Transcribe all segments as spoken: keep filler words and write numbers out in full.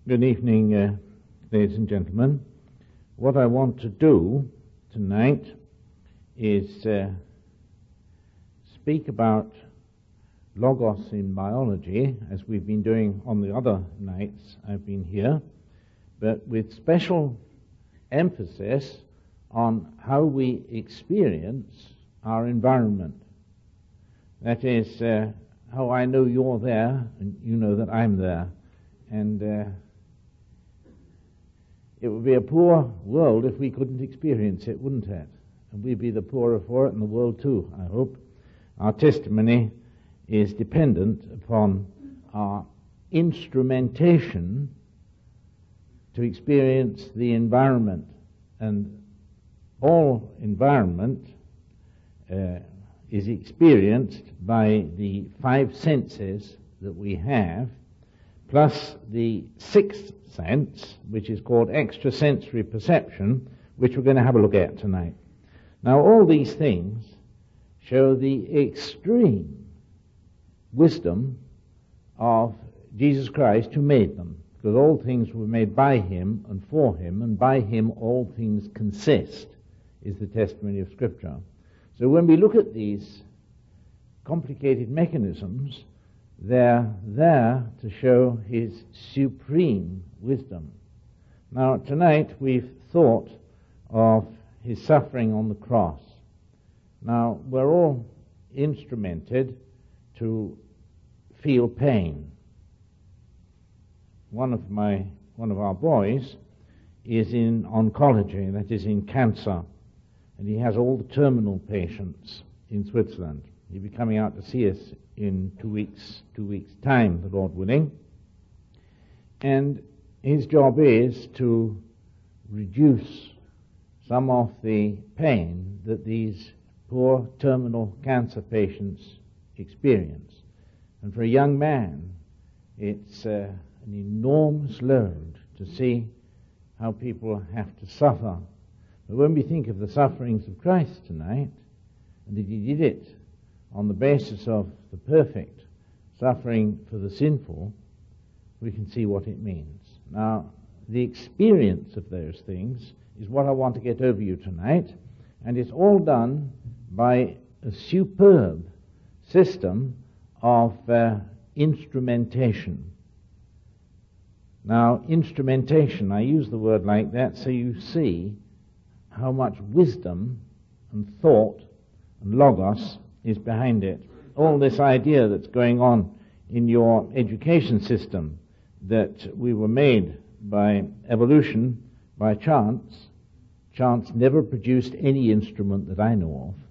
Good evening, uh, ladies and gentlemen. What I want to do tonight is uh, speak about Logos in biology, as we've been doing on the other nights I've been here, but with special emphasis on how we experience our environment. That is, uh, how I know you're there and you know that I'm there. And uh, it would be a poor world if we couldn't experience it, wouldn't it? And we'd be the poorer for it, and the world too, I hope. Our testimony is dependent upon our instrumentation to experience the environment. And all environment uh, is experienced by the five senses that we have, plus the sixth sense, which is called extrasensory perception, which we're going to have a look at tonight. Now, all these things show the extreme wisdom of Jesus Christ who made them, because all things were made by him and for him, and by him all things consist, is the testimony of Scripture. So when we look at these complicated mechanisms, they're there to show his supreme wisdom. Now, tonight we've thought of his suffering on the cross. Now, we're all instrumented to feel pain. One of my, one of our boys is in oncology, that is in cancer, and he has all the terminal patients in Switzerland. He'll be coming out to see us in two weeks, two weeks' time, the Lord willing. And his job is to reduce some of the pain that these poor terminal cancer patients experience. And for a young man, it's uh, an enormous load to see how people have to suffer. But when we think of the sufferings of Christ tonight, and that he did it on the basis of the perfect suffering for the sinful, we can see what it means. Now, the experience of those things is what I want to get over you tonight, and it's all done by a superb system of uh, instrumentation. Now, instrumentation, I use the word like that so you see how much wisdom and thought and logos is behind it. All this idea that's going on in your education system, that we were made by evolution, by chance. Chance never produced any instrument that I know of.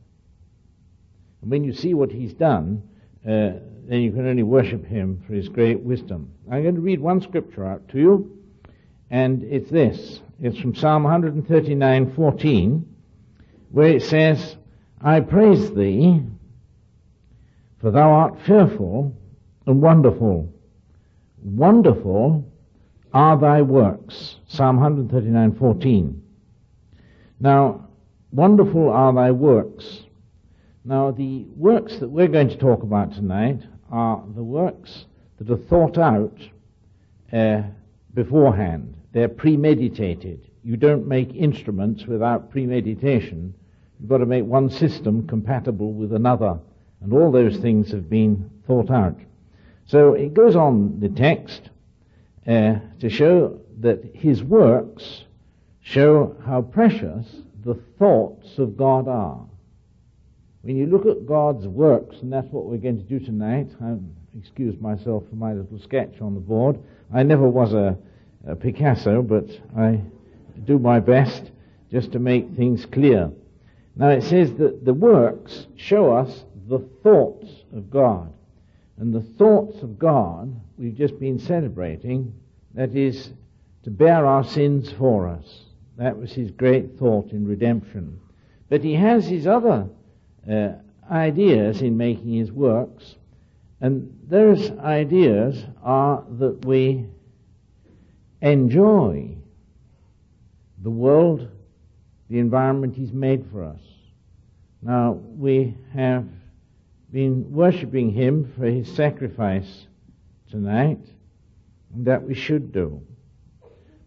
And when you see what he's done, uh, then you can only worship him for his great wisdom. I'm going to read one scripture out to you, and it's this. It's from Psalm one thirty-nine fourteen, where it says, I praise thee, for thou art fearful and wonderful. Wonderful are thy works. Psalm one thirty-nine fourteen. Now, wonderful are thy works. Now, the works that we're going to talk about tonight are the works that are thought out uh, beforehand. They're premeditated. You don't make instruments without premeditation. You've got to make one system compatible with another. And all those things have been thought out. So it goes on, the text, uh, to show that his works show how precious the thoughts of God are. When you look at God's works, and that's what we're going to do tonight, I excuse myself for my little sketch on the board. I never was a, a Picasso, but I do my best just to make things clear. Now it says that the works show us the thoughts of God. And the thoughts of God we've just been celebrating, that is to bear our sins for us. That was his great thought in redemption. But he has his other uh, ideas in making his works, and those ideas are that we enjoy the world, the environment he's made for us. Now, we have been worshipping him for his sacrifice tonight, and that we should do.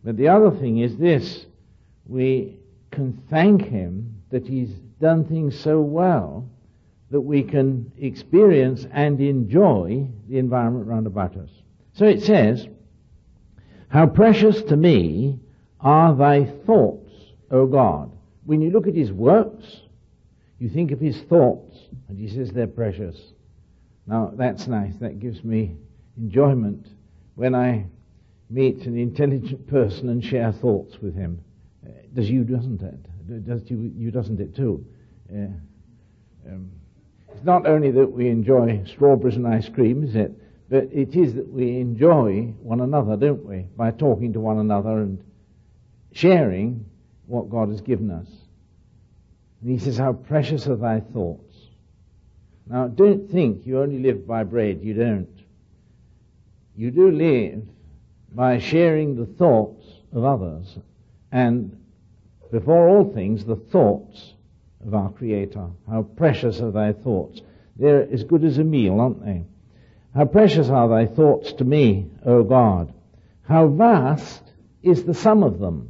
But the other thing is this: we can thank him that he's done things so well that we can experience and enjoy the environment round about us. So it says, "How precious to me are thy thoughts, O God." When you look at his works, you think of his thoughts, and he says they're precious. Now, that's nice. That gives me enjoyment when I meet an intelligent person and share thoughts with him. Uh, does you, doesn't it? Does you, you doesn't it too? Uh, um, it's not only that we enjoy strawberries and ice cream, is it? But it is that we enjoy one another, don't we? By talking to one another and sharing what God has given us. And he says, "How precious are thy thoughts." Now, don't think you only live by bread. You don't. You do live by sharing the thoughts of others, and before all things, the thoughts of our Creator. How precious are thy thoughts. They're as good as a meal, aren't they? How precious are thy thoughts to me, O God. How vast is the sum of them.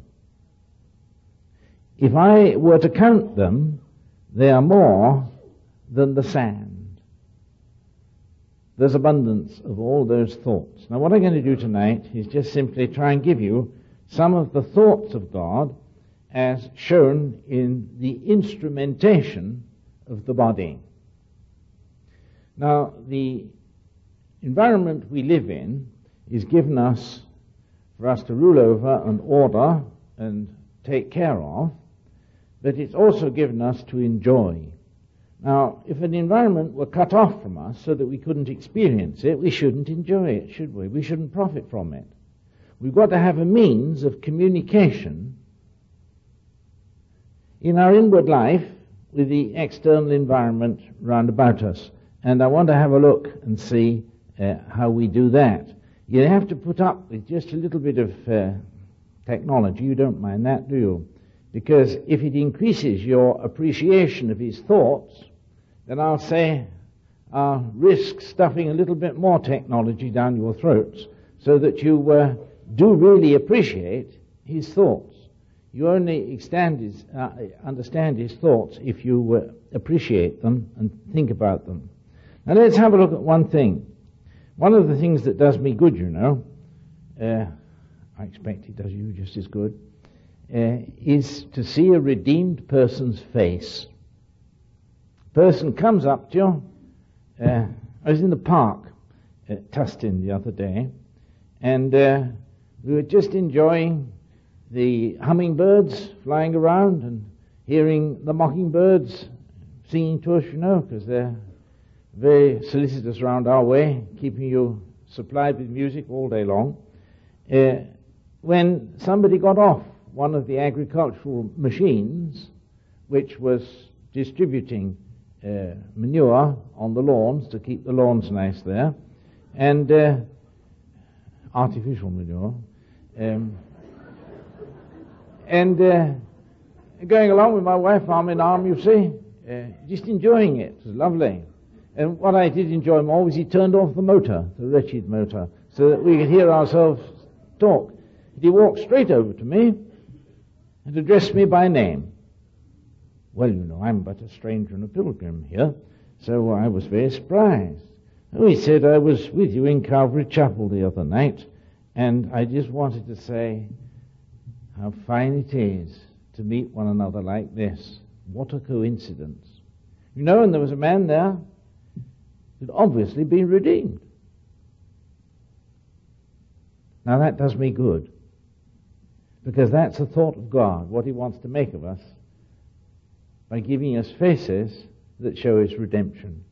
If I were to count them, they are more than the sand. There's abundance of all those thoughts. Now, what I'm going to do tonight is just simply try and give you some of the thoughts of God as shown in the instrumentation of the body. Now, the environment we live in is given us for us to rule over and order and take care of, but it's also given us to enjoy. Now, if an environment were cut off from us so that we couldn't experience it, we shouldn't enjoy it, should we? We shouldn't profit from it. We've got to have a means of communication in our inward life with the external environment round about us. And I want to have a look and see uh, how we do that. You have to put up with just a little bit of uh, technology. You don't mind that, do you? Because if it increases your appreciation of his thoughts, then I'll say I'll risk stuffing a little bit more technology down your throats so that you uh, do really appreciate his thoughts. You only extend his, uh, understand his thoughts if you uh, appreciate them and think about them. Now let's have a look at one thing. One of the things that does me good, you know, uh, I expect it does you just as good, uh, is to see a redeemed person's face. A person comes up to you. Uh, I was in the park at Tustin the other day, and uh, we were just enjoying the hummingbirds flying around and hearing the mockingbirds singing to us, you know, because they're very solicitous around our way, keeping you supplied with music all day long. Uh, when somebody got off one of the agricultural machines, which was distributing uh, manure on the lawns to keep the lawns nice there, and uh, artificial manure, um, and uh, going along with my wife arm in arm, you see, uh, just enjoying it. It was lovely. And what I did enjoy more was he turned off the motor, the wretched motor, so that we could hear ourselves talk. He walked straight over to me and addressed me by name. Well, you know, I'm but a stranger and a pilgrim here, so I was very surprised. Oh, he said, I was with you in Calvary Chapel the other night, and I just wanted to say how fine it is to meet one another like this. What a coincidence. You know, and there was a man there who'd obviously been redeemed. Now that does me good, because that's the thought of God, what he wants to make of us by giving us faces that show his redemption.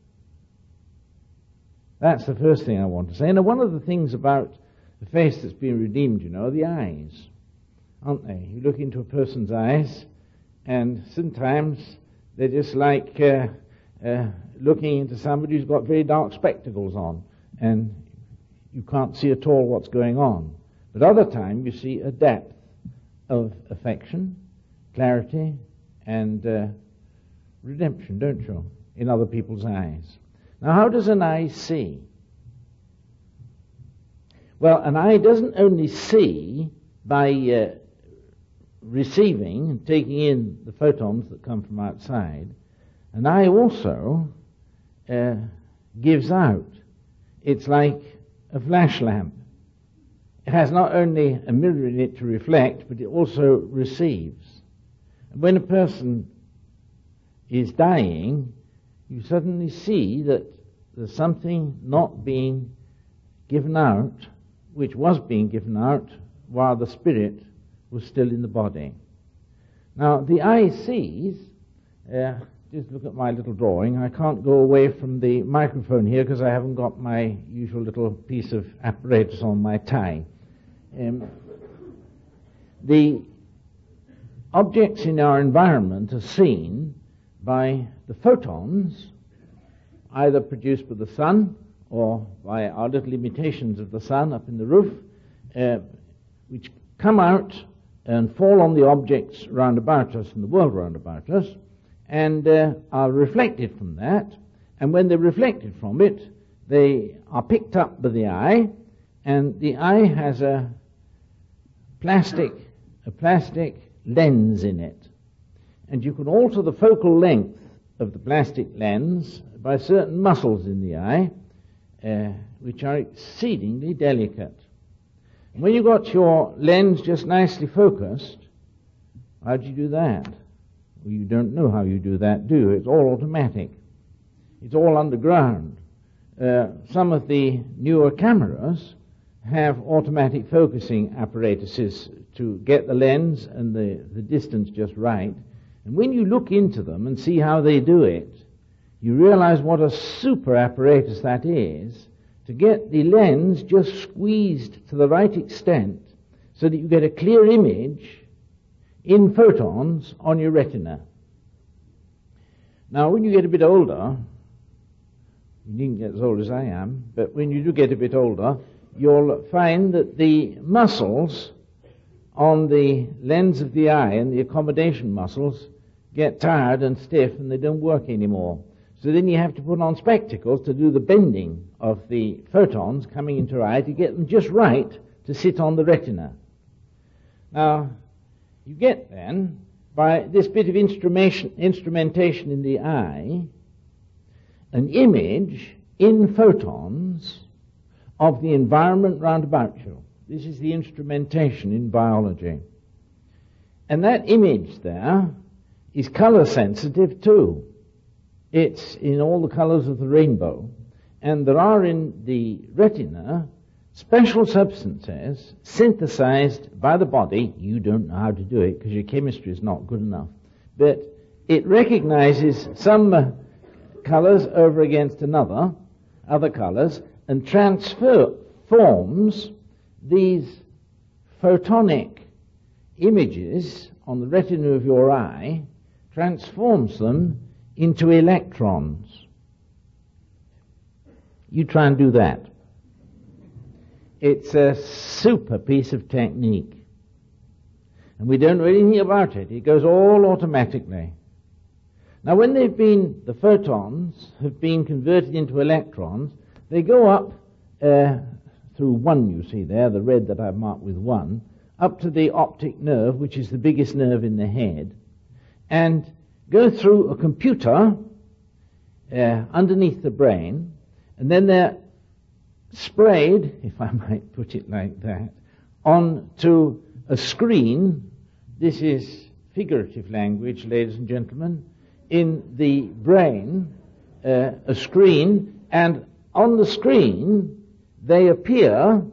That's the first thing I want to say. And one of the things about the face that's been redeemed, you know, are the eyes, aren't they? You look into a person's eyes, and sometimes they're just like uh, uh, looking into somebody who's got very dark spectacles on, and you can't see at all what's going on. But other times you see a depth of affection, clarity, and uh, redemption, don't you, in other people's eyes. Now, how does an eye see? Well, an eye doesn't only see by uh, receiving and taking in the photons that come from outside, an eye also uh, gives out. It's like a flash lamp. It has not only a mirror in it to reflect, but it also receives. And when a person is dying, you suddenly see that there's something not being given out, which was being given out while the spirit was still in the body. Now, the eye sees, uh, just look at my little drawing. I can't go away from the microphone here because I haven't got my usual little piece of apparatus on my tie. Um, the objects in our environment are seen by the photons, either produced by the sun or by our little imitations of the sun up in the roof, uh, which come out and fall on the objects round about us in the world round about us, and uh, are reflected from that. And when they're reflected from it, they are picked up by the eye, and the eye has a plastic, a plastic lens in it. And you can alter the focal length of the plastic lens by certain muscles in the eye, uh, which are exceedingly delicate. And when you've got your lens just nicely focused, how do you do that? Well, you don't know how you do that, do you? It's all automatic. It's all underground. Uh, some of the newer cameras have automatic focusing apparatuses to get the lens and the, the distance just right. And when you look into them and see how they do it, you realize what a super apparatus that is to get the lens just squeezed to the right extent so that you get a clear image in photons on your retina. Now, when you get a bit older, you needn't get as old as I am, but when you do get a bit older, you'll find that the muscles on the lens of the eye and the accommodation muscles get tired and stiff and they don't work anymore. So then you have to put on spectacles to do the bending of the photons coming into your eye to get them just right to sit on the retina. Now, you get then, by this bit of instrumentation, instrumentation in the eye, an image in photons of the environment round about you. This is the instrumentation in biology. And that image there is color sensitive too. It's in all the colors of the rainbow. And there are in the retina special substances synthesized by the body. You don't know how to do it because your chemistry is not good enough. But it recognizes some uh, colors over against another, other colors, and transforms these photonic images on the retina of your eye, transforms them into electrons. You try and do that. It's a super piece of technique. And we don't know anything about it. It goes all automatically. Now, when they've been, the photons have been converted into electrons, they go up uh, through one, you see there, the red that I've marked with one, up to the optic nerve, which is the biggest nerve in the head, and go through a computer uh, underneath the brain, and then they're sprayed, if I might put it like that, onto a screen. This is figurative language, ladies and gentlemen. In the brain, uh, a screen, and on the screen they appear,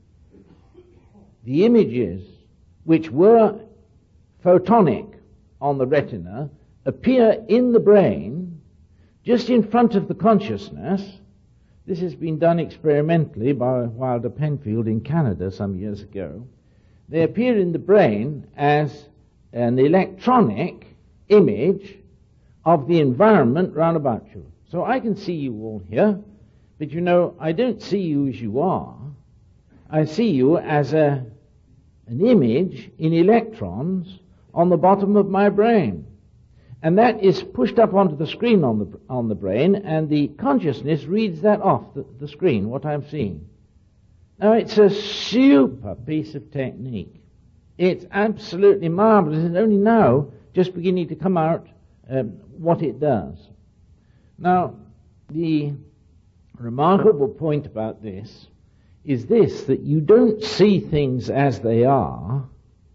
the images which were photonic on the retina appear in the brain just in front of the consciousness. This has been done experimentally by Wilder Penfield in Canada some years ago. They appear in the brain as an electronic image of the environment round about you. So I can see you all here, but you know, I don't see you as you are. I see you as a, an image in electrons on the bottom of my brain. And that is pushed up onto the screen on the, on the brain, and the consciousness reads that off the, the screen, what I'm seeing. Now, it's a super piece of technique. It's absolutely marvelous. It's only now just beginning to come out um, what it does. Now, the remarkable point about this is this, that you don't see things as they are,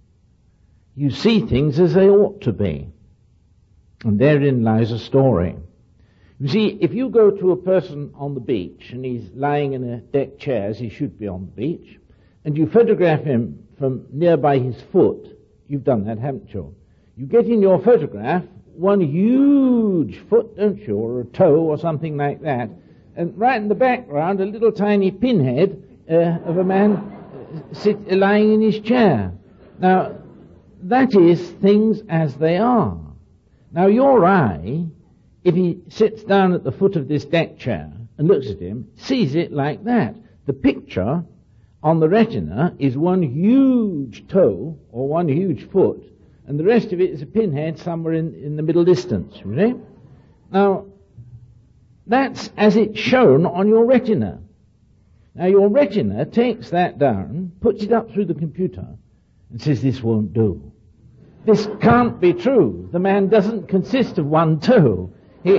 you see things as they ought to be. And therein lies a story. You see, if you go to a person on the beach and he's lying in a deck chair, as he should be on the beach, and you photograph him from nearby his foot, you've done that, haven't you? You get in your photograph one huge foot, don't you, or a toe or something like that, and right in the background a little tiny pinhead uh, of a man uh, sit, lying in his chair. Now, that is things as they are. Now, your eye, if he sits down at the foot of this deck chair and looks at him, sees it like that. The picture on the retina is one huge toe or one huge foot, and the rest of it is a pinhead somewhere in, in the middle distance, you see? Now, that's as it's shown on your retina. Now, your retina takes that down, puts it up through the computer, and says, this won't do. This can't be true. The man doesn't consist of one toe. He,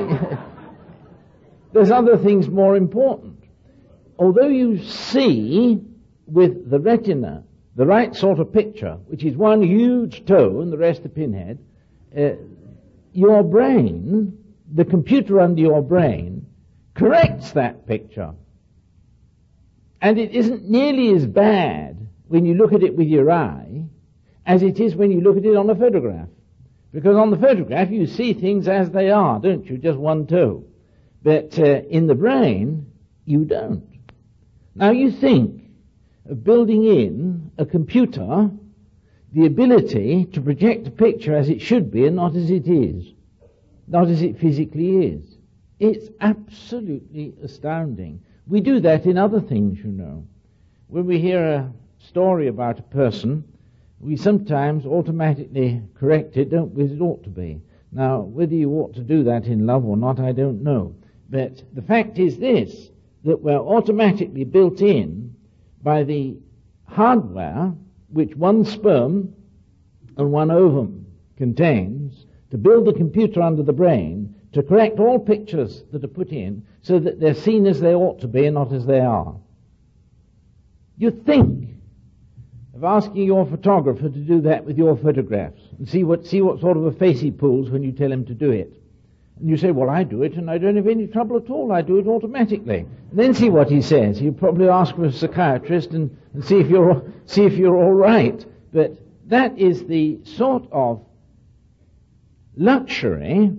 there's other things more important. Although you see with the retina the right sort of picture, which is one huge toe and the rest a pinhead, uh, your brain, the computer under your brain, corrects that picture. And it isn't nearly as bad when you look at it with your eye as it is when you look at it on a photograph. Because on the photograph you see things as they are, don't you? Just one toe. But uh, in the brain, you don't. Now you think of building in a computer the ability to project a picture as it should be and not as it is. Not as it physically is. It's absolutely astounding. We do that in other things, you know. When we hear a story about a person, we sometimes automatically correct it, don't we, as it ought to be. Now, whether you ought to do that in love or not, I don't know. But the fact is this, that we're automatically built in by the hardware which one sperm and one ovum contains to build the computer under the brain to correct all pictures that are put in so that they're seen as they ought to be and not as they are. You think of asking your photographer to do that with your photographs and see what, see what sort of a face he pulls when you tell him to do it. And you say, well, I do it and I don't have any trouble at all. I do it automatically. And then see what he says. You probably ask for a psychiatrist and, and see if you're, see if you're all right. But that is the sort of luxury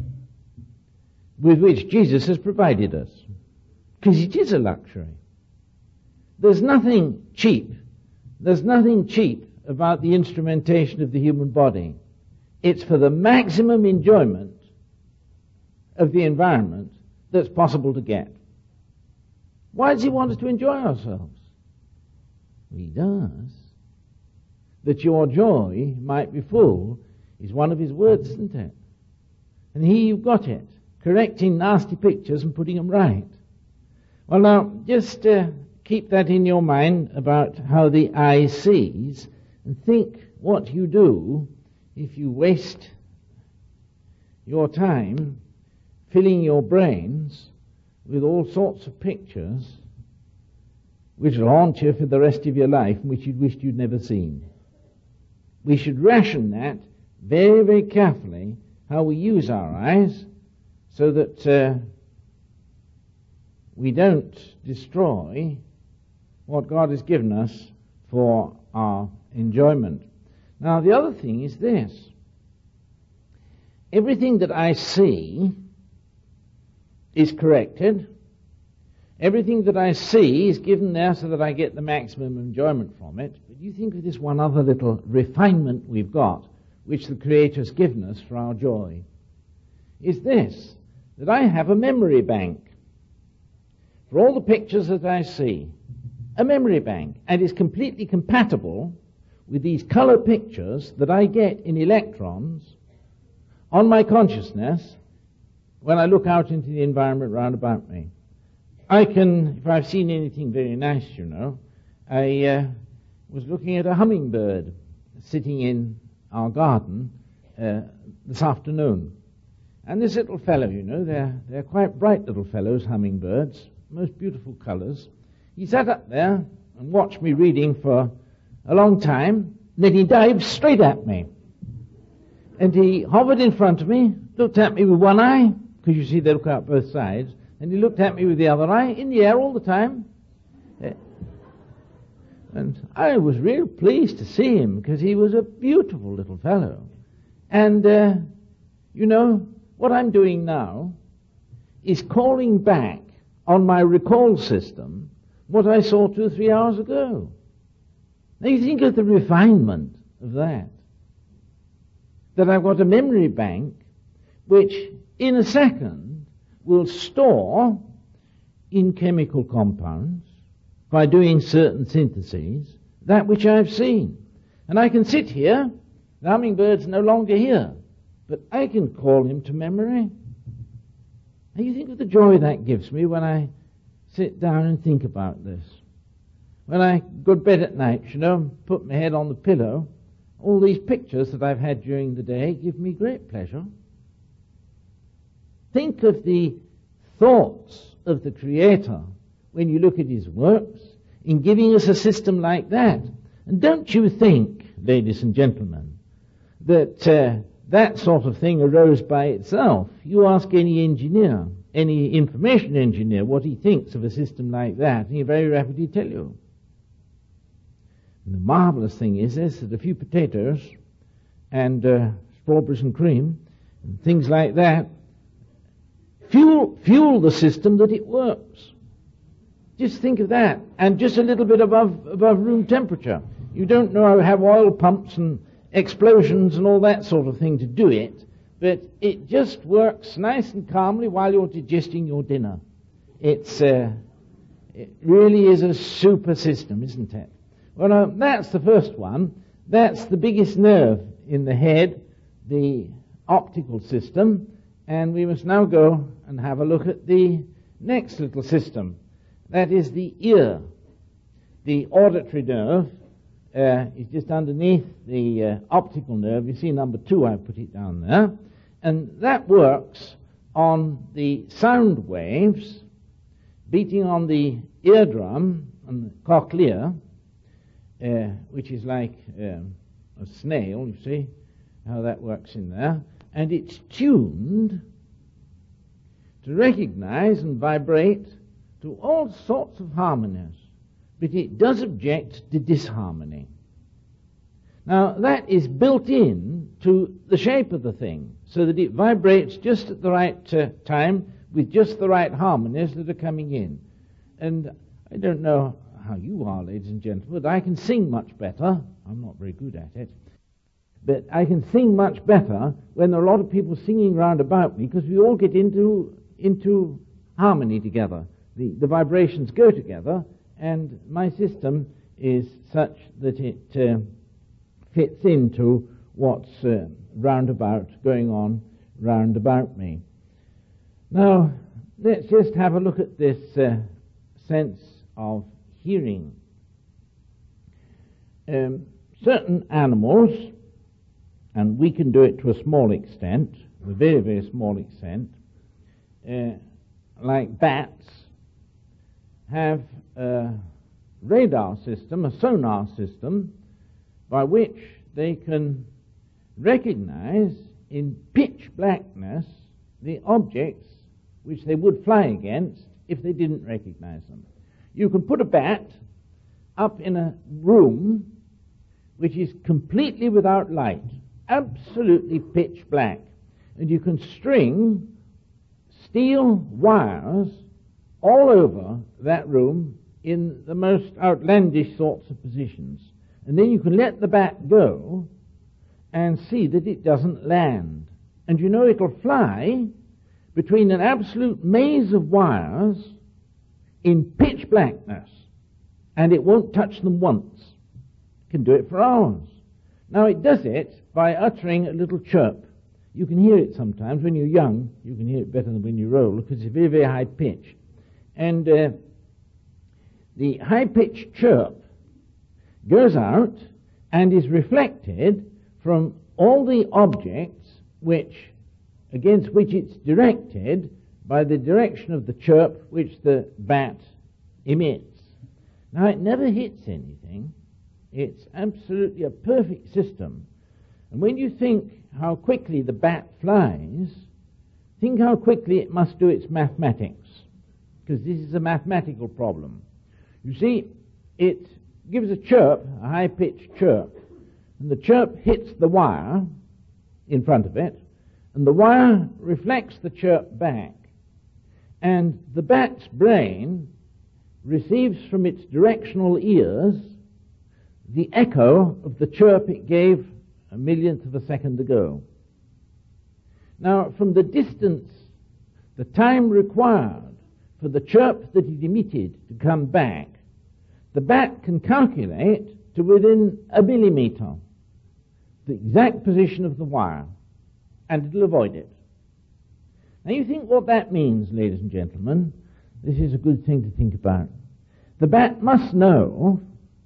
with which Jesus has provided us. Because it is a luxury. There's nothing cheap. There's nothing cheap about the instrumentation of the human body. It's for the maximum enjoyment of the environment that's possible to get. Why does he want us to enjoy ourselves? He does. That your joy might be full is one of his words, isn't it? And here you've got it, correcting nasty pictures and putting them right. Well, now, just uh, keep that in your mind about how the eye sees, and think what you do if you waste your time filling your brains with all sorts of pictures which will haunt you for the rest of your life and which you'd wished you'd never seen. We should ration that very, very carefully, how we use our eyes, so that uh, we don't destroy what God has given us for our enjoyment. Now, the other thing is this. Everything that I see is corrected. Everything that I see is given there so that I get the maximum enjoyment from it. But you think of this one other little refinement we've got, which the Creator's given us for our joy, is this, that I have a memory bank for all the pictures that I see. A memory bank, and is completely compatible with these color pictures that I get in electrons on my consciousness when I look out into the environment round about me. I can, if I've seen anything very nice, you know, I uh, was looking at a hummingbird sitting in our garden uh, this afternoon. And this little fellow, you know, they're, they're quite bright little fellows, hummingbirds, most beautiful colours. He sat up there and watched me reading for a long time, and then he dived straight at me. And he hovered in front of me, looked at me with one eye, because you see they look out both sides, and he looked at me with the other eye, in the air all the time. Uh, and I was real pleased to see him, because he was a beautiful little fellow. And, uh, you know, what I'm doing now is calling back on my recall system what I saw two or three hours ago. Now you think of the refinement of that. That I've got a memory bank which in a second will store in chemical compounds by doing certain syntheses that which I've seen. And I can sit here, the hummingbird's no longer here, but I can call him to memory. And you think of the joy that gives me when I sit down and think about this. When I go to bed at night, you know, put my head on the pillow, all these pictures that I've had during the day give me great pleasure. Think of the thoughts of the Creator when you look at His works in giving us a system like that. And don't you think, ladies and gentlemen, that uh, that sort of thing arose by itself? You ask any engineer, any information engineer, what he thinks of a system like that, and he'll very rapidly tell you. And the marvelous thing is this, that a few potatoes and uh, strawberries and cream and things like that fuel, fuel the system that it works. Just think of that. And just a little bit above, above room temperature. You don't know have oil pumps and explosions and all that sort of thing to do it, but it just works nice and calmly while you're digesting your dinner. It's uh, it really is a super system, isn't it? Well, uh, that's the first one. That's the biggest nerve in the head, the optical system, and we must now go and have a look at the next little system. That is the ear. The auditory nerve uh, is just underneath the uh, optical nerve. You see number two, I put it down there. And that works on the sound waves beating on the eardrum and the cochlea, uh, which is like um, a snail, you see how that works in there. And it's tuned to recognize and vibrate to all sorts of harmonies, but it does object to disharmony. Now, that is built in to the shape of the thing, so that it vibrates just at the right uh, time with just the right harmonies that are coming in. And I don't know how you are, ladies and gentlemen, but I can sing much better. I'm not very good at it. But I can sing much better when there are a lot of people singing round about me, because we all get into into harmony together. The, the vibrations go together, and my system is such that it uh, fits into what's uh, round about, going on round about me. Now, let's just have a look at this uh, sense of hearing. Um, certain animals, and we can do it to a small extent, a very, very small extent, uh, like bats, have a radar system, a sonar system, by which they can recognize in pitch blackness the objects which they would fly against if they didn't recognize them. You can put a bat up in a room which is completely without light, absolutely pitch black, and you can string steel wires all over that room in the most outlandish sorts of positions. And then you can let the bat go and see that it doesn't land. And you know it'll fly between an absolute maze of wires in pitch blackness, and it won't touch them once. It can do it for hours. Now it does it by uttering a little chirp. You can hear it sometimes. When you're young, you can hear it better than when you're old, because it's very, very high pitch. And uh, the high-pitched chirp goes out and is reflected from all the objects which, against which it's directed by the direction of the chirp which the bat emits. Now, it never hits anything. It's absolutely a perfect system. And when you think how quickly the bat flies, think how quickly it must do its mathematics, because this is a mathematical problem. You see, it gives a chirp, a high-pitched chirp, and the chirp hits the wire in front of it, and the wire reflects the chirp back, and the bat's brain receives from its directional ears the echo of the chirp it gave a millionth of a second ago. Now, from the distance, the time required for the chirp that it emitted to come back, the bat can calculate to within a millimeter the exact position of the wire, and it'll avoid it. Now, you think what that means, ladies and gentlemen. This is a good thing to think about. The bat must know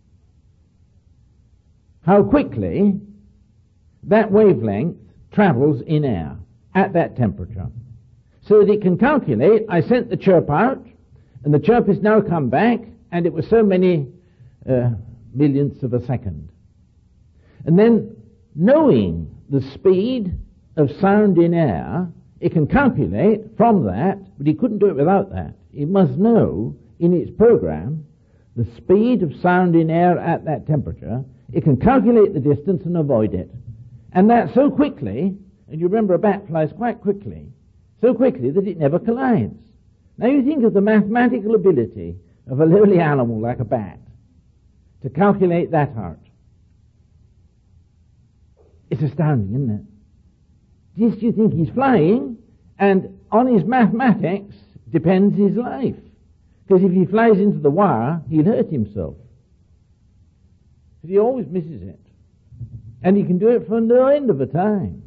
how quickly that wavelength travels in air at that temperature, so that it can calculate, I sent the chirp out, and the chirp has now come back, and it was so many uh, millionths of a second. And then, knowing the speed of sound in air, it can calculate from that, but he couldn't do it without that. It must know in its program the speed of sound in air at that temperature. It can calculate the distance and avoid it. And that so quickly, and you remember a bat flies quite quickly, so quickly that it never collides. Now you think of the mathematical ability of a lowly animal like a bat to calculate that out. It's astounding, isn't it? Just you think he's flying, and on his mathematics depends his life. Because if he flies into the wire, he'll hurt himself. But he always misses it. And he can do it for no end of a time.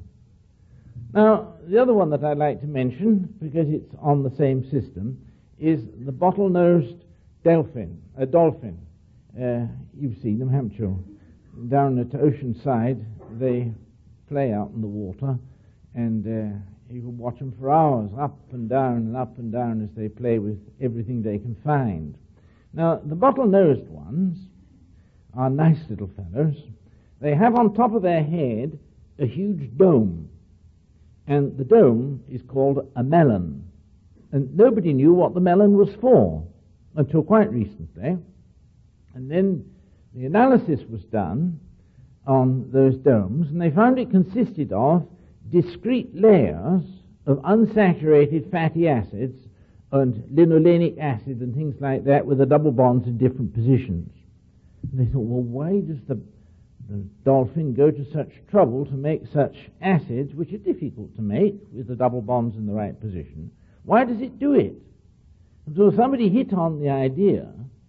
Now, the other one that I'd like to mention, because it's on the same system, is the bottle-nosed dolphin. A dolphin. Uh, you've seen them, haven't you? Down at Oceanside, they play out in the water, and uh, you can watch them for hours, up and down and up and down as they play with everything they can find. Now, the bottle-nosed ones are nice little fellows. They have on top of their head a huge dome, and the dome is called a melon. And nobody knew what the melon was for until quite recently. And then the analysis was done on those domes, and they found it consisted of discrete layers of unsaturated fatty acids and linolenic acid and things like that with the double bonds in different positions. And they thought, well, why does the, the dolphin go to such trouble to make such acids, which are difficult to make with the double bonds in the right position? Why does it do it? And so somebody hit on the idea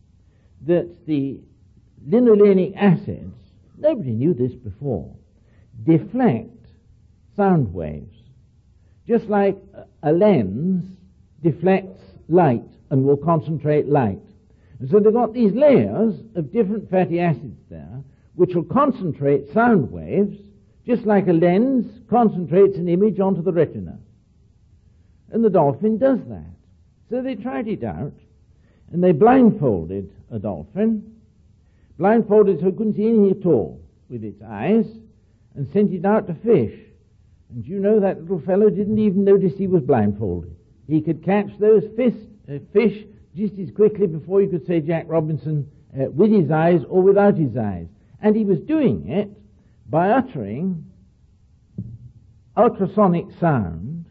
that the linolenic acids, nobody knew this before, deflect sound waves, just like a lens deflects light and will concentrate light. And so they've got these layers of different fatty acids there, which will concentrate sound waves, just like a lens concentrates an image onto the retina. And the dolphin does that. So they tried it out, and they blindfolded a dolphin, blindfolded so it couldn't see anything at all with its eyes, and sent it out to fish. And you know that little fellow didn't even notice he was blindfolded. He could catch those fish, uh, fish just as quickly before you could say Jack Robinson uh, with his eyes or without his eyes. And he was doing it by uttering ultrasonic sound,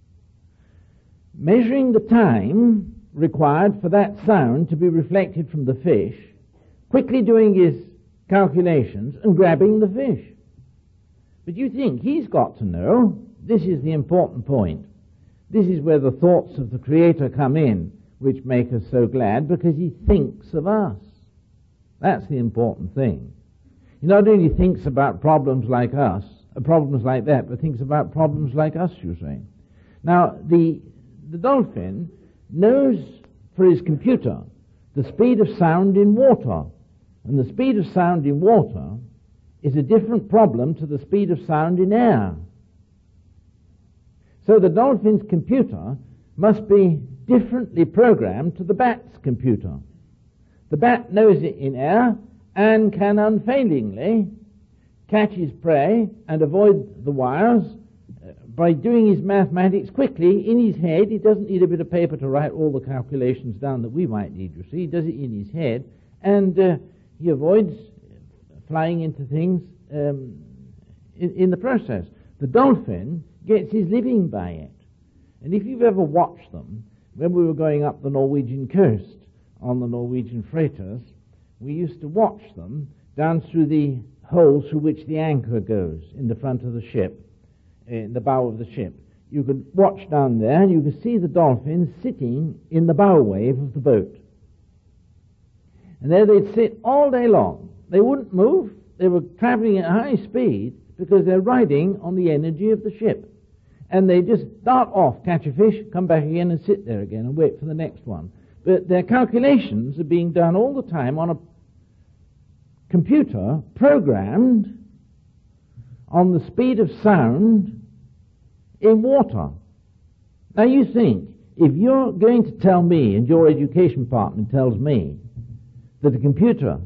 measuring the time required for that sound to be reflected from the fish, quickly doing his calculations and grabbing the fish. But you think he's got to know, this is the important point. This is where the thoughts of the Creator come in, which make us so glad, because he thinks of us. That's the important thing. He not only thinks about problems like us, uh, problems like that, but thinks about problems like us, you see. Now, the, the dolphin knows for his computer the speed of sound in water. And the speed of sound in water is a different problem to the speed of sound in air. So the dolphin's computer must be differently programmed to the bat's computer. The bat knows it in air and can unfailingly catch his prey and avoid the wires by doing his mathematics quickly in his head. He doesn't need a bit of paper to write all the calculations down that we might need, you see. He does it in his head, and uh, he avoids flying into things um, in, in the process. The dolphin gets his living by it. And if you've ever watched them, when we were going up the Norwegian coast on the Norwegian freighters, we used to watch them down through the holes through which the anchor goes in the front of the ship, in the bow of the ship. You could watch down there and you could see the dolphins sitting in the bow wave of the boat. And there they'd sit all day long. They wouldn't move. They were traveling at high speed because they're riding on the energy of the ship. And they just dart off, catch a fish, come back again and sit there again and wait for the next one. But their calculations are being done all the time on a computer programmed on the speed of sound in water. Now you think, if you're going to tell me, and your education department tells me, that a computer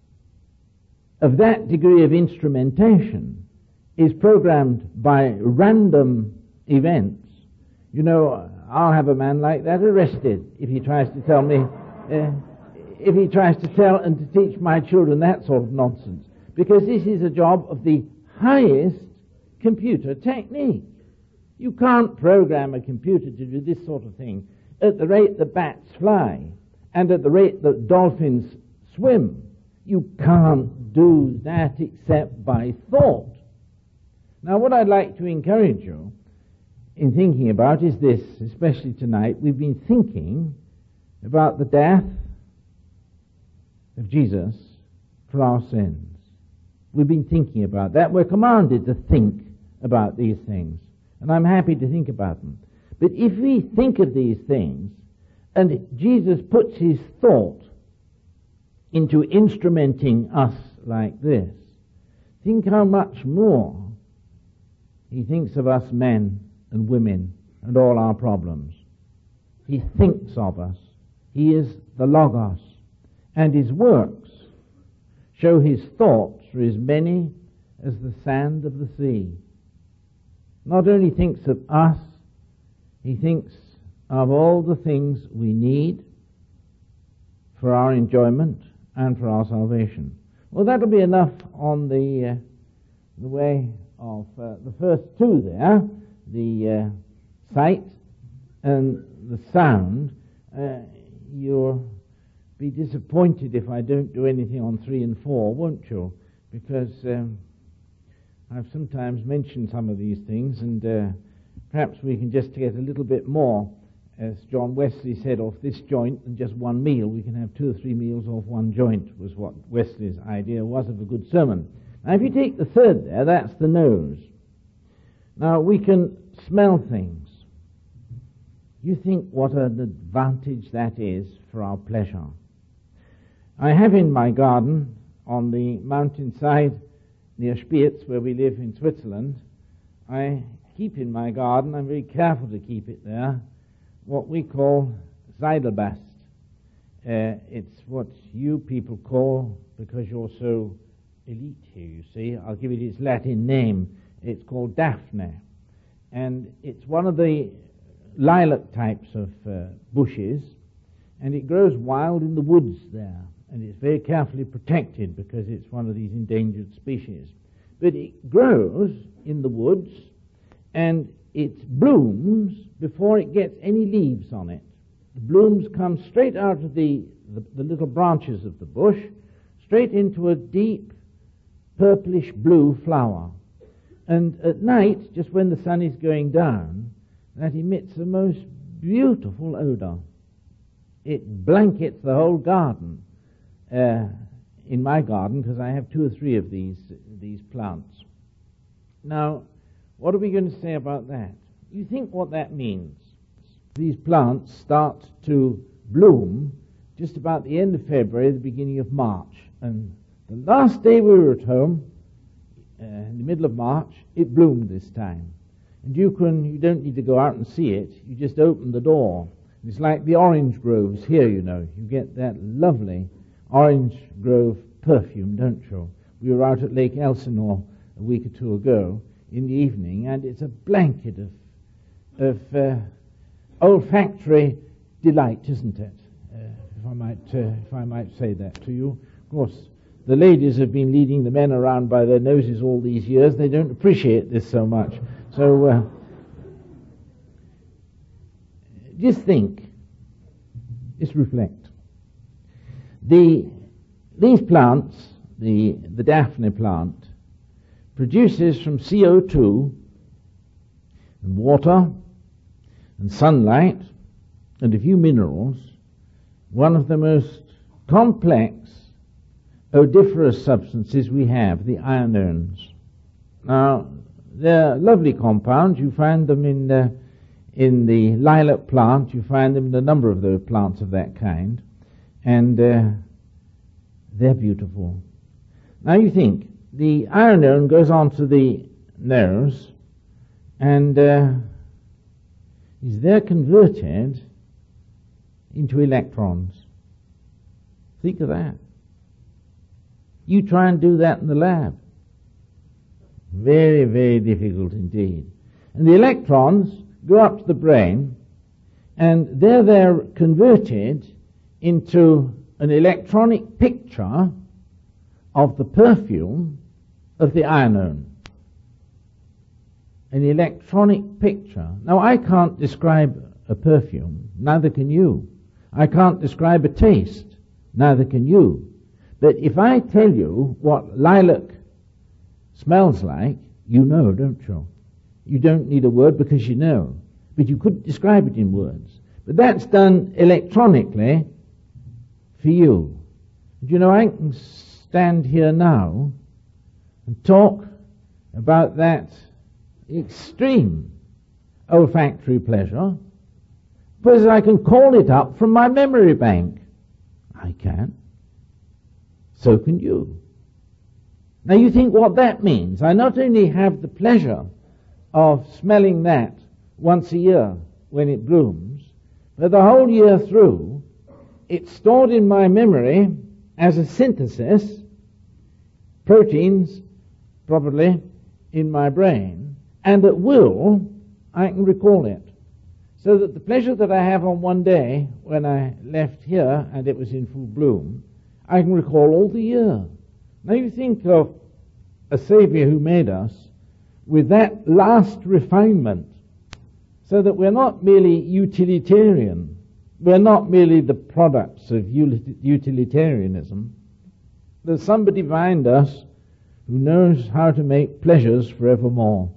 of that degree of instrumentation is programmed by random events, you know, I'll have a man like that arrested if he tries to tell me, uh, if he tries to tell and to teach my children that sort of nonsense. Because this is a job of the highest computer technique. You can't program a computer to do this sort of thing at the rate that bats fly and at the rate that dolphins swim. You can't do that except by thought. Now, what I'd like to encourage you in thinking about is this, especially tonight. We've been thinking about the death of Jesus for our sins. We've been thinking about that. We're commanded to think about these things, and I'm happy to think about them. But if we think of these things, and Jesus puts his thought into instrumenting us like this, think how much more he thinks of us men and women and all our problems. He thinks of us. He is the Logos, and his works show his thoughts are as many as the sand of the sea. Not only thinks of us, he thinks of all the things we need for our enjoyment and for our salvation. Well, that'll be enough on the uh, the way of uh, the first two there, the uh, sight and the sound. Uh, you'll be disappointed if I don't do anything on three and four, won't you? Because um, I've sometimes mentioned some of these things, and uh, perhaps we can just get a little bit more, as John Wesley said, off this joint than just one meal. We can have two or three meals off one joint, was what Wesley's idea was of a good sermon. Now, if you take the third there, that's the nose. Now, we can smell things. You think what an advantage that is for our pleasure. I have in my garden, on the mountainside near Spiez, where we live in Switzerland, I keep in my garden, I'm very careful to keep it there, what we call Zeidelbast. Uh, it's what you people call, because you're so elite here, you see, I'll give it its Latin name. It's called Daphne. And it's one of the lilac types of uh, bushes, and it grows wild in the woods there. And it's very carefully protected because it's one of these endangered species. But it grows in the woods, and it blooms before it gets any leaves on it. The blooms come straight out of the, the, the little branches of the bush, straight into a deep purplish blue flower. And at night, just when the sun is going down, that emits the most beautiful odor. It blankets the whole garden. Uh, in my garden, because I have two or three of these these plants. Now, what are we going to say about that? You think what that means. These plants start to bloom just about the end of February, the beginning of March. And the last day we were at home, uh, in the middle of March, it bloomed this time. And you can, you don't need to go out and see it. You just open the door. It's like the orange groves here, you know. You get that lovely orange grove perfume, don't you? We were out at Lake Elsinore a week or two ago in the evening, and it's a blanket of of uh, olfactory delight, isn't it? Uh, if I might, uh, if I might say that to you. Of course, the ladies have been leading the men around by their noses all these years. They don't appreciate this so much. So, uh, just think, just reflect. The these plants, the the Daphne plant, produces from C O two and water and sunlight and a few minerals one of the most complex odoriferous substances we have, the ionones. Now, they're lovely compounds. You find them in the, in the lilac plant. You find them in a number of those plants of that kind. And uh, they're beautiful. Now you think, the ionone goes onto the nose and uh, is there converted into electrons. Think of that. You try and do that in the lab. Very, very difficult indeed. And the electrons go up to the brain, and there they're converted into an electronic picture of the perfume of the ionone. An electronic picture. Now, I can't describe a perfume, neither can you. I can't describe a taste, neither can you. But if I tell you what lilac smells like, you know, don't you? You don't need a word because you know. But you couldn't describe it in words. But that's done electronically for you. Do you know, I can stand here now and talk about that extreme olfactory pleasure because I can call it up from my memory bank. I can. So can you. Now you think what that means. I not only have the pleasure of smelling that once a year when it blooms, but the whole year through it's stored in my memory as a synthesis, proteins probably in my brain, and at will I can recall it. So that the pleasure that I have on one day when I left here and it was in full bloom, I can recall all the year. Now you think of a Saviour who made us with that last refinement, so that we're not merely utilitarian, we're not merely the products of utilitarianism. There's somebody behind us who knows how to make pleasures forevermore.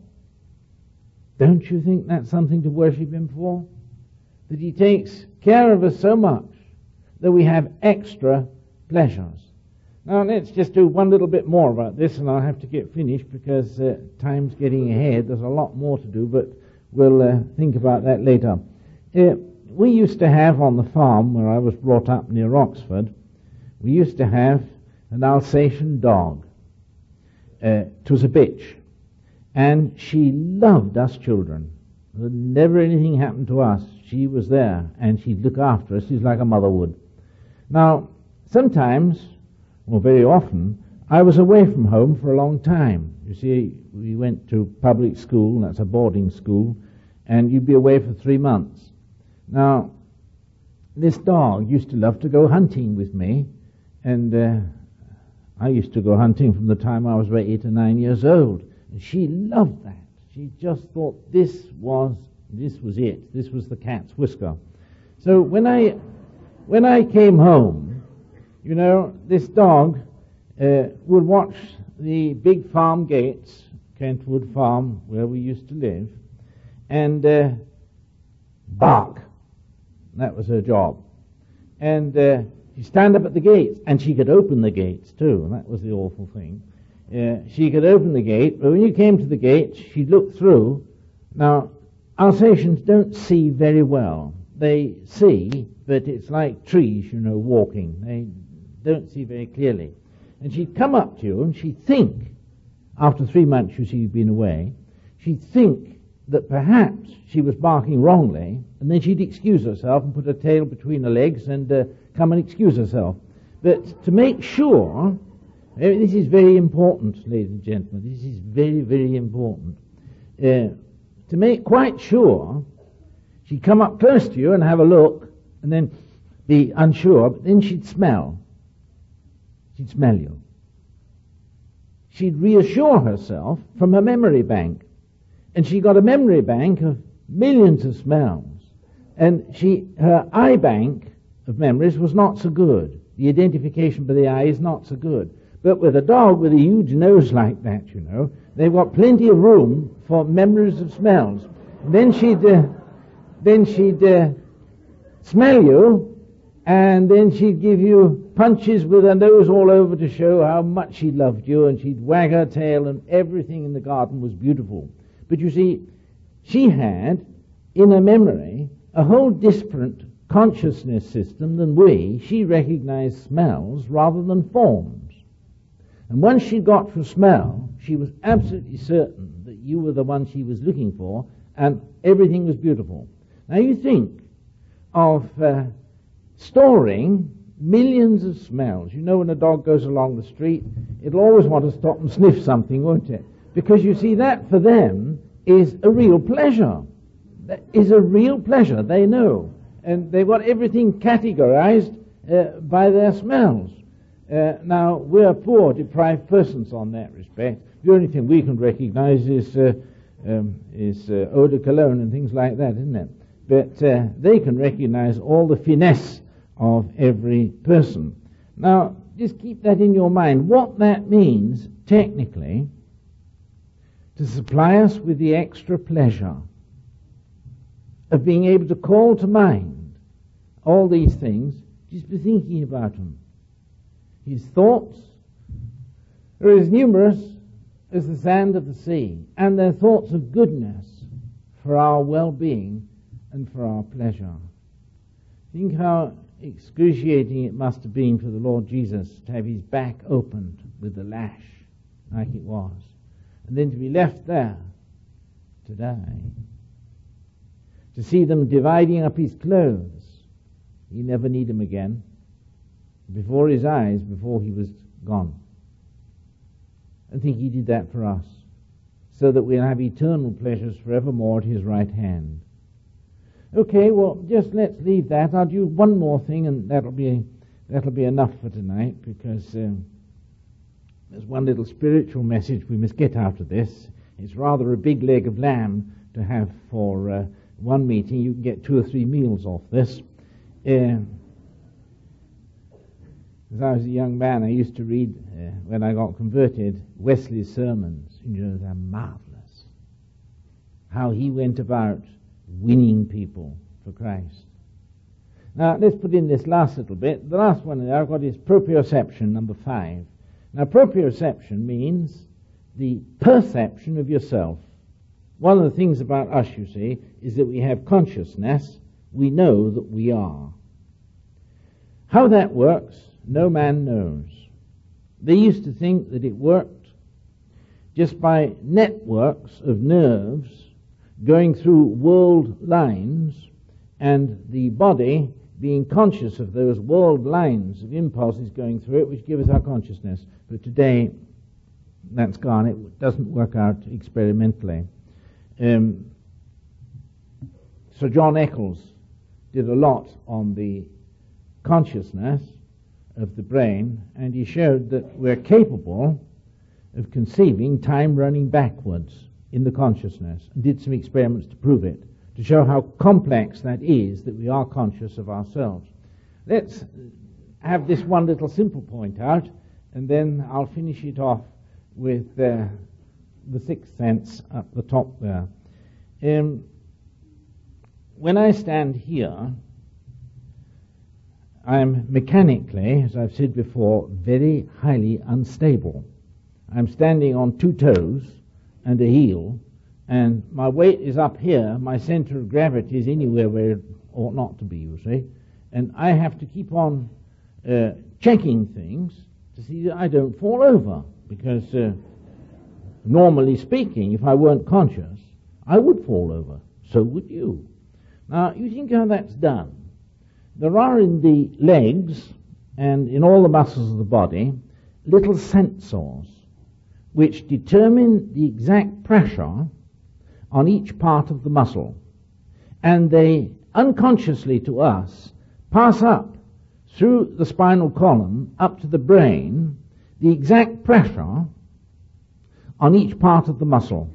Don't you think that's something to worship him for? That he takes care of us so much that we have extra pleasures. Now let's just do one little bit more about this, and I'll have to get finished because uh, time's getting ahead. There's a lot more to do, but we'll uh, think about that later. Uh, we used to have on the farm where I was brought up near Oxford, we used to have an Alsatian dog. Uh, it was a bitch, and she loved us children. Never anything happened to us. She was there, and she'd look after us. She's like a mother would. Now, sometimes, or very often, I was away from home for a long time. You see, we went to public school, that's a boarding school, and you'd be away for three months. Now, this dog used to love to go hunting with me, and uh, I used to go hunting from the time I was about eight or nine years old. And she loved that. She just thought this was, this was it. This was the cat's whisker. So when I, when I came home, you know, this dog uh, would watch the big farm gates, Kentwood Farm, where we used to live, and uh, bark. That was her job. And uh, she'd stand up at the gates, and she could open the gates too, and that was the awful thing. Uh, she could open the gate, but when you came to the gate, she'd look through. Now, Alsatians don't see very well. They see, but it's like trees, you know, walking. They don't see very clearly. And she'd come up to you and she'd think after three months you see you've been away, she'd think that perhaps she was barking wrongly, and then she'd excuse herself and put her tail between her legs and uh, come and excuse herself. But to make sure, this is very important, ladies and gentlemen, this is very, very important. Uh, to make quite sure, she'd come up close to you and have a look, and then be unsure, but then she'd smell. She'd smell you. She'd reassure herself from her memory bank. And she got a memory bank of millions of smells. And she, her eye bank of memories was not so good. The identification by the eye is not so good. But with a dog with a huge nose like that, you know, they've got plenty of room for memories of smells. And then she'd, uh, then she'd uh, smell you, and then she'd give you punches with her nose all over to show how much she loved you, and she'd wag her tail, and everything in the garden was beautiful. But you see, she had, in her memory, a whole disparate consciousness system than we. She recognized smells rather than forms. And once she got for smell, she was absolutely certain that you were the one she was looking for, and everything was beautiful. Now you think of uh, storing millions of smells. You know, when a dog goes along the street, it'll always want to stop and sniff something, won't it? Because you see, that for them is a real pleasure. That is a real pleasure, they know. And they've got everything categorized uh, by their smells. Uh, now, we're poor, deprived persons on that respect. The only thing we can recognize is, uh, um, is uh, eau de cologne and things like that, isn't it? But uh, they can recognize all the finesse of every person. Now, just keep that in your mind. What that means, technically, to supply us with the extra pleasure of being able to call to mind all these things, just be thinking about them. His thoughts are as numerous as the sand of the sea, and they're thoughts of goodness for our well-being and for our pleasure. Think how excruciating it must have been for the Lord Jesus to have his back opened with the lash, like it was, and then to be left there to die. To see them dividing up his clothes. He never need them again. Before his eyes, before he was gone. I think he did that for us, so that we'll have eternal pleasures forevermore at his right hand. Okay, well, just let's leave that. I'll do one more thing, and that'll be that'll be enough for tonight, because um, there's one little spiritual message we must get out of this. It's rather a big leg of lamb to have for uh, one meeting. You can get two or three meals off this. Uh, as I was a young man, I used to read, uh, when I got converted, Wesley's sermons. You know, they're marvelous. How he went about winning people for Christ. Now, let's put in this last little bit. The last one there I've got is proprioception, number five. Now, proprioception means the perception of yourself. One of the things about us, you see, is that we have consciousness. We know that we are. How that works, no man knows. They used to think that it worked just by networks of nerves going through world lines, and the body being conscious of those world lines of impulses going through it, which give us our consciousness. But today, that's gone. It doesn't work out experimentally. Um, Sir John Eccles did a lot on the consciousness of the brain, and he showed that we're capable of conceiving time running backwards in the consciousness, and did some experiments to prove it, to show how complex that is, that we are conscious of ourselves. Let's have this one little simple point out, and then I'll finish it off with uh, the sixth sense up the top there. Um, when I stand here, I'm mechanically, as I've said before, very highly unstable. I'm standing on two toes and a heel, and my weight is up here. My center of gravity is anywhere where it ought not to be, you see. And I have to keep on uh, checking things to see that I don't fall over, because uh, normally speaking, if I weren't conscious, I would fall over. So would you. Now, you think how that's done. There are in the legs and in all the muscles of the body little sensors which determine the exact pressure on each part of the muscle. And they, unconsciously to us, pass up through the spinal column up to the brain the exact pressure on each part of the muscle.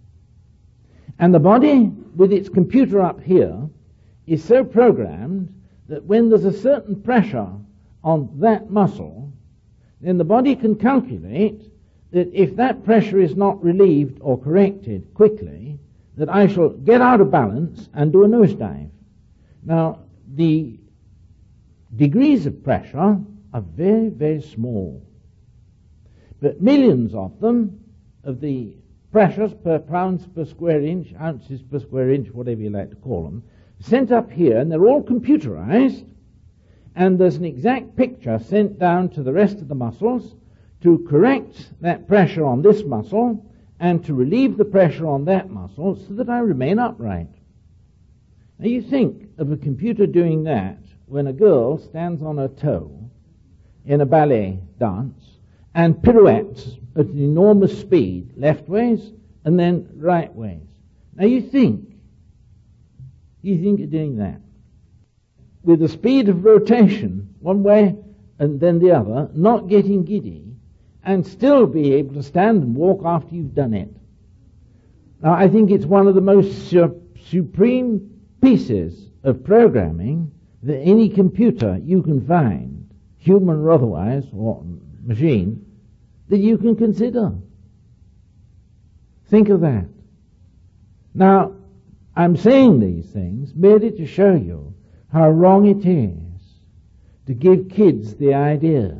And the body, with its computer up here, is so programmed that when there's a certain pressure on that muscle, then the body can calculate that if that pressure is not relieved or corrected quickly, that I shall get out of balance and do a nosedive. Now, the degrees of pressure are very, very small. But millions of them, of the pressures per pounds per square inch, ounces per square inch, whatever you like to call them, sent up here, and they're all computerized, and there's an exact picture sent down to the rest of the muscles to correct that pressure on this muscle and to relieve the pressure on that muscle so that I remain upright. Now you think of a computer doing that when a girl stands on her toe in a ballet dance and pirouettes at an enormous speed, left ways and then right ways. Now you think, you think of doing that with the speed of rotation, one way and then the other, not getting giddy, and still be able to stand and walk after you've done it. Now, I think it's one of the most su- supreme pieces of programming that any computer you can find, human or otherwise, or machine, that you can consider. Think of that. Now, I'm saying these things merely to show you how wrong it is to give kids the ideas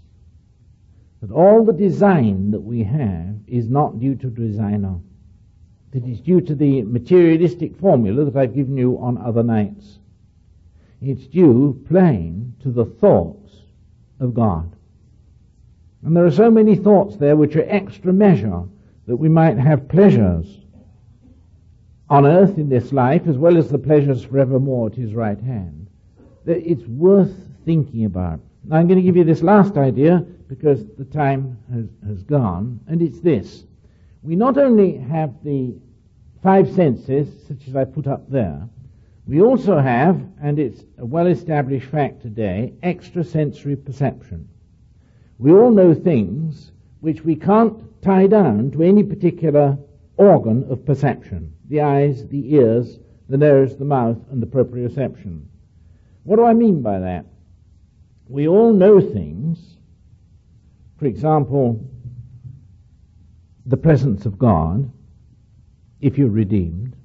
that all the design that we have is not due to the designer, that it's due to the materialistic formula that I've given you on other nights. It's due plain to the thoughts of God. And there are so many thoughts there which are extra measure that we might have pleasures on earth in this life as well as the pleasures forevermore at his right hand, that it's worth thinking about. Now I'm going to give you this last idea because the time has, has gone, and it's this. We not only have the five senses, such as I put up there, we also have, and it's a well-established fact today, extrasensory perception. We all know things which we can't tie down to any particular organ of perception. The eyes, the ears, the nose, the mouth, and the proprioception. What do I mean by that? We all know things, for example, the presence of God, if you're redeemed,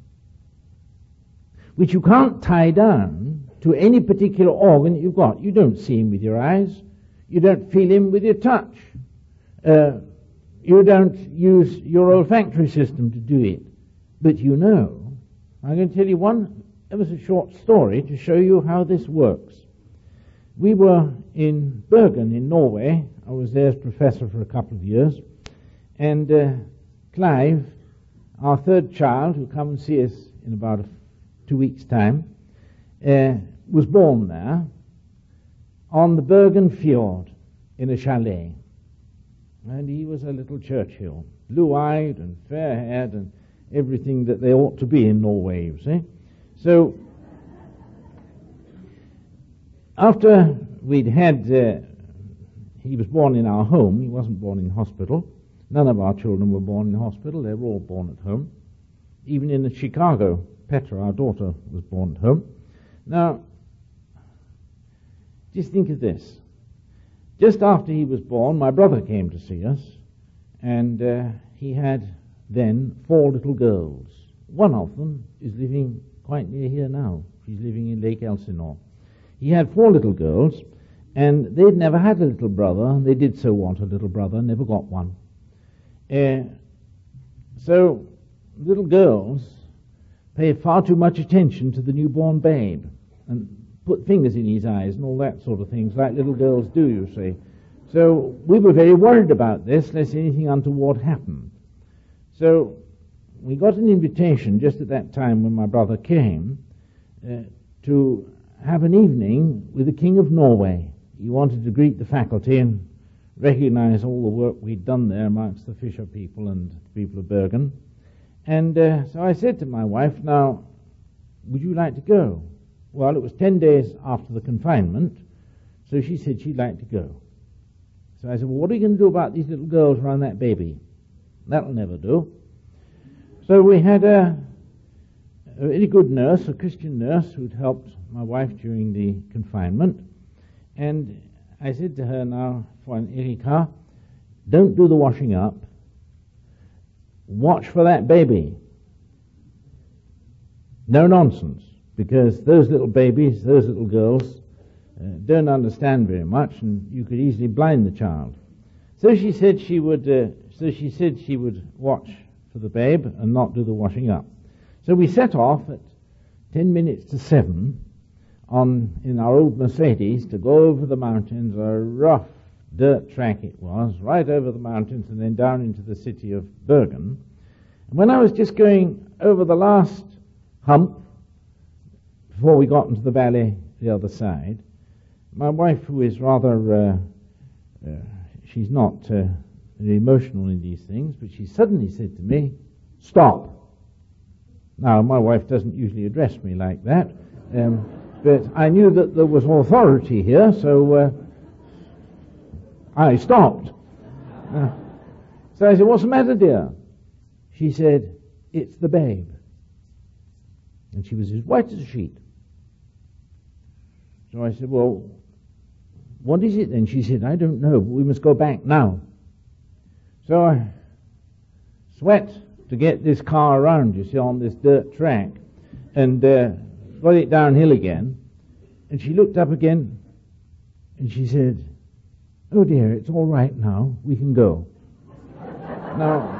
which you can't tie down to any particular organ that you've got. You don't see him with your eyes. You don't feel him with your touch. Uh, you don't use your olfactory system to do it. But you know. I'm going to tell you one ever so short story to show you how this works. We were in Bergen in Norway. I was there as professor for a couple of years. And uh, Clive, our third child, who'll come and see us in about a, two weeks' time, uh, was born there on the Bergen Fjord in a chalet. And he was a little Churchill, blue-eyed and fair-haired and everything that they ought to be in Norway, you see. So, after we'd had, uh, he was born in our home, he wasn't born in hospital. None of our children were born in hospital, they were all born at home. Even in Chicago, Petra, our daughter, was born at home. Now, just think of this. Just after he was born, my brother came to see us, and uh, he had then four little girls. One of them is living quite near here now. She's living in Lake Elsinore. He had four little girls, and they'd never had a little brother. They did so want a little brother, never got one. Uh, so little girls pay far too much attention to the newborn babe and put fingers in his eyes and all that sort of things, like little girls do, you see. So we were very worried about this, lest anything untoward happened. So we got an invitation just at that time when my brother came uh, to have an evening with the King of Norway. He wanted to greet the faculty and recognize all the work we'd done there amongst the Fisher people and the people of Bergen. And uh, so I said to my wife, now, would you like to go? Well, it was ten days after the confinement, so she said she'd like to go. So I said, well, what are you going to do about these little girls around that baby? That'll never do. So we had a, a really good nurse, a Christian nurse, who'd helped my wife during the confinement. And I said to her, now, Fräulein Erika, don't do the washing up. Watch for that baby. No nonsense, because those little babies, those little girls, uh, don't understand very much, and you could easily blind the child. So she said she would. Uh, so she said she would watch for the babe and not do the washing up. So we set off at ten minutes to seven on in our old Mercedes to go over the mountains. A rough dirt track it was, right over the mountains and then down into the city of Bergen. And when I was just going over the last hump before we got into the valley the other side, my wife, who is rather, uh, uh, she's not uh, very emotional in these things, but she suddenly said to me, stop. Now, my wife doesn't usually address me like that, um, but I knew that there was authority here, so uh, I stopped. Uh, so I said, what's the matter, dear? She said, it's the babe. And she was as white as a sheet. So I said, well, what is it then? She said, I don't know, but we must go back now. So I sweat to get this car around, you see, on this dirt track, and uh, got it downhill again. And she looked up again, and she said, oh dear, it's all right now, we can go. Now,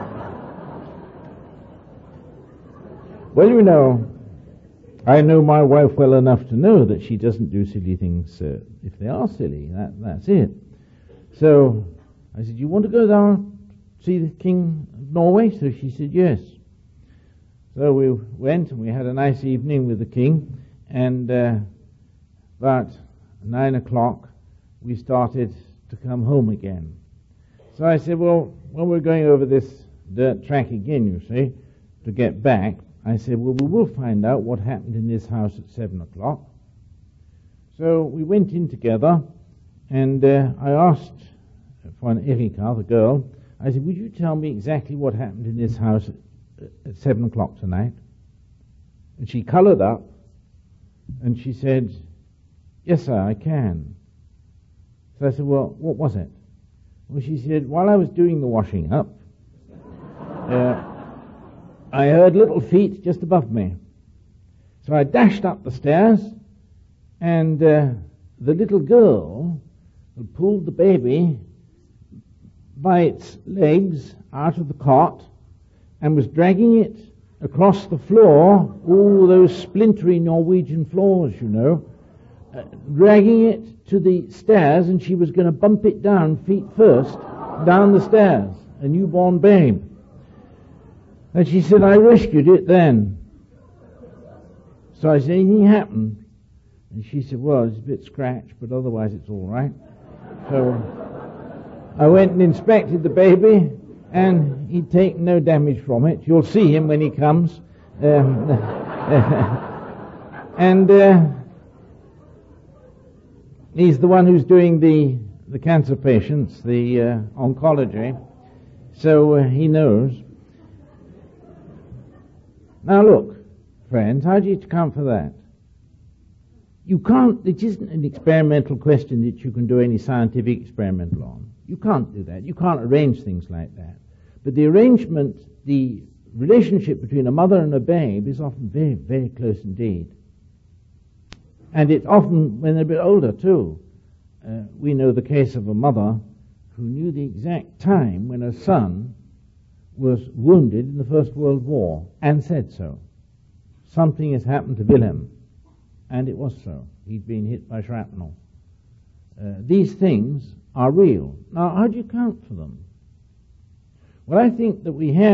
well, you know, I know my wife well enough to know that she doesn't do silly things uh, if they are silly. That, that's it. So I said, you want to go down see the King of Norway? So she said, yes. So we went and we had a nice evening with the king, and uh, about nine o'clock we started to come home again. So I said, well, when we're going over this dirt track again, you see, to get back, I said, well, we will find out what happened in this house at seven o'clock. So we went in together, and uh, I asked Fräulein Erika, the girl, I said, would you tell me exactly what happened in this house at, at seven o'clock tonight? And she colored up, and she said, yes, sir, I can. So I said, well, what was it? Well, she said, while I was doing the washing up, uh, I heard little feet just above me. So I dashed up the stairs, and uh, the little girl had pulled the baby by its legs out of the cot and was dragging it across the floor, all those splintery Norwegian floors, you know, uh, dragging it to the stairs, and she was going to bump it down feet first, down the stairs, a newborn babe. And she said, I rescued it then. So I said, anything happened? And she said, well, it's a bit scratched, but otherwise it's all right. So I went and inspected the baby, and he'd taken no damage from it. You'll see him when he comes. Um, and uh, he's the one who's doing the, the cancer patients, the uh, oncology. So uh, he knows. Now look, friends, how do you account for that? You can't, it isn't an experimental question that you can do any scientific experimental on. You can't do that. You can't arrange things like that. But the arrangement, the relationship between a mother and a babe is often very, very close indeed. And it's often when they're a bit older too. Uh, we know the case of a mother who knew the exact time when her son was wounded in the First World War and said so. Something has happened to Wilhelm. And it was so. He'd been hit by shrapnel. Uh, these things are real. Now, how do you count for them? Well, I think that we have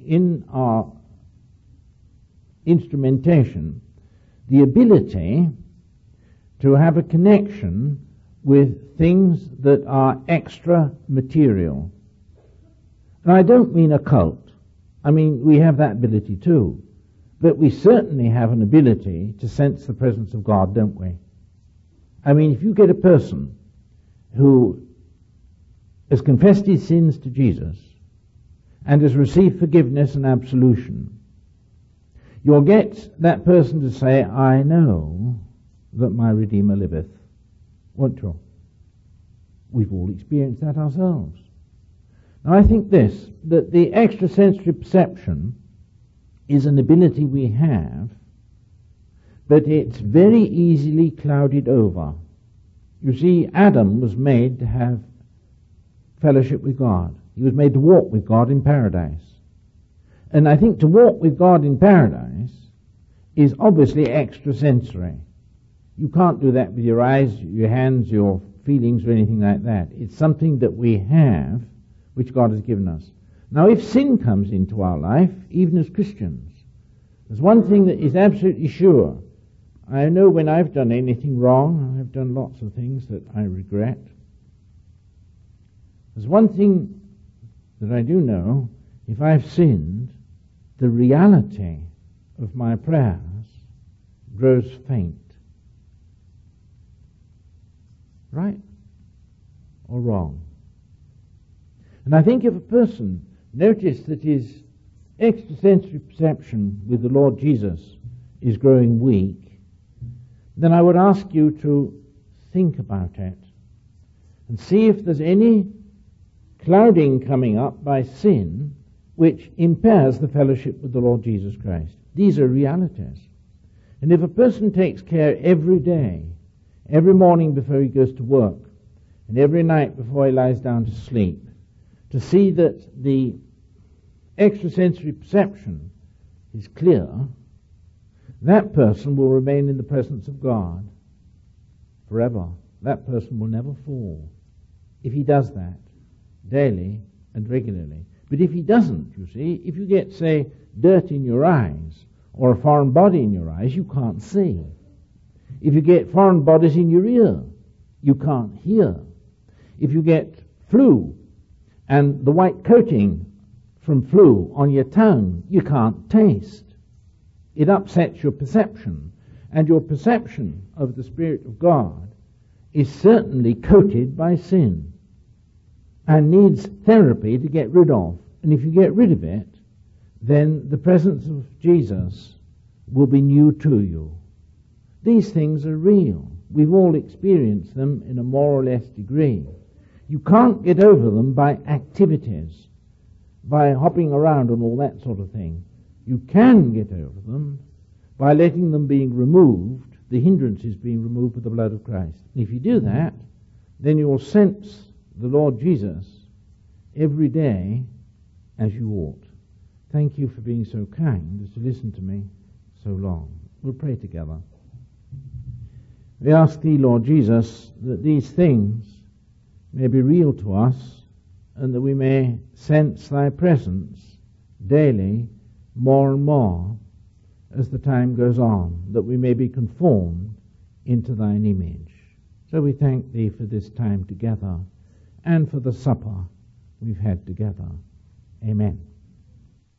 in our instrumentation the ability to have a connection with things that are extra material. And I don't mean occult. I mean, we have that ability too. But we certainly have an ability to sense the presence of God, don't we? I mean, if you get a person who has confessed his sins to Jesus and has received forgiveness and absolution, you'll get that person to say, I know that my Redeemer liveth. Won't you? We've all experienced that ourselves. Now I think this, that the extrasensory perception is an ability we have, but it's very easily clouded over. You see, Adam was made to have fellowship with God. He was made to walk with God in paradise. And I think to walk with God in paradise is obviously extrasensory. You can't do that with your eyes, your hands, your feelings, or anything like that. It's something that we have, which God has given us. Now, if sin comes into our life, even as Christians, there's one thing that is absolutely sure. I know when I've done anything wrong, I've done lots of things that I regret. There's one thing that I do know. If I've sinned, the reality of my prayers grows faint. Right or wrong? And I think if a person noticed that his extrasensory perception with the Lord Jesus is growing weak, then I would ask you to think about it and see if there's any clouding coming up by sin which impairs the fellowship with the Lord Jesus Christ. These are realities. And if a person takes care every day, every morning before he goes to work, and every night before he lies down to sleep, to see that the extrasensory perception is clear, that person will remain in the presence of God forever. That person will never fall if he does that daily and regularly. But if he doesn't, you see, if you get, say, dirt in your eyes or a foreign body in your eyes, you can't see. If you get foreign bodies in your ear, you can't hear. If you get flu and the white coating from flu on your tongue, you can't taste. It upsets your perception. And your perception of the Spirit of God is certainly coated by sin and needs therapy to get rid of. And if you get rid of it, then the presence of Jesus will be new to you. These things are real. We've all experienced them in a more or less degree. You can't get over them by activities, by hopping around and all that sort of thing. You can get over them by letting them being removed, the hindrances being removed with the blood of Christ. And if you do that, then you will sense the Lord Jesus every day as you ought. Thank you for being so kind as to listen to me so long. We'll pray together. We ask Thee, Lord Jesus, that these things may be real to us and that we may sense Thy presence daily more and more as the time goes on, that we may be conformed into Thine image. So we thank Thee for this time together and for the supper we've had together. Amen.